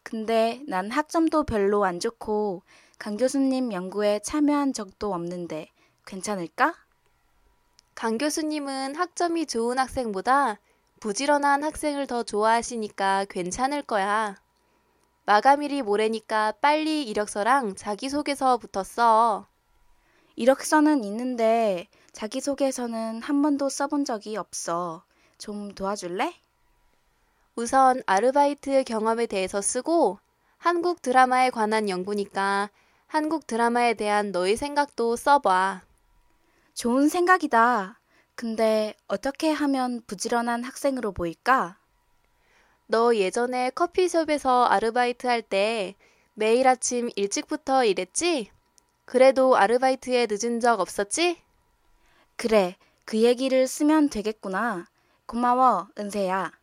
근데 난 학점도 별로 안 좋고 강 교수님 연구에 참여한 적도 없는데 괜찮을까? 강 교수님은 학점이 좋은 학생보다 부지런한 학생을 더 좋아하시니까 괜찮을 거야. 마감일이 모레니까 빨리 이력서랑 자기소개서부터 써. 이력서는 있는데 자기소개서는 한 번도 써본 적이 없어. 좀 도와줄래? 우선 아르바이트 경험에 대해서 쓰고 한국 드라마에 관한 연구니까 한국 드라마에 대한 너의 생각도 써봐. 좋은 생각이다. 근데 어떻게 하면 부지런한 학생으로 보일까? 너 예전에 커피숍에서 아르바이트 할 때 매일 아침 일찍부터 일했지? 그래도 아르바이트에 늦은 적 없었지? 그래, 그 얘기를 쓰면 되겠구나. 고마워, 은세야.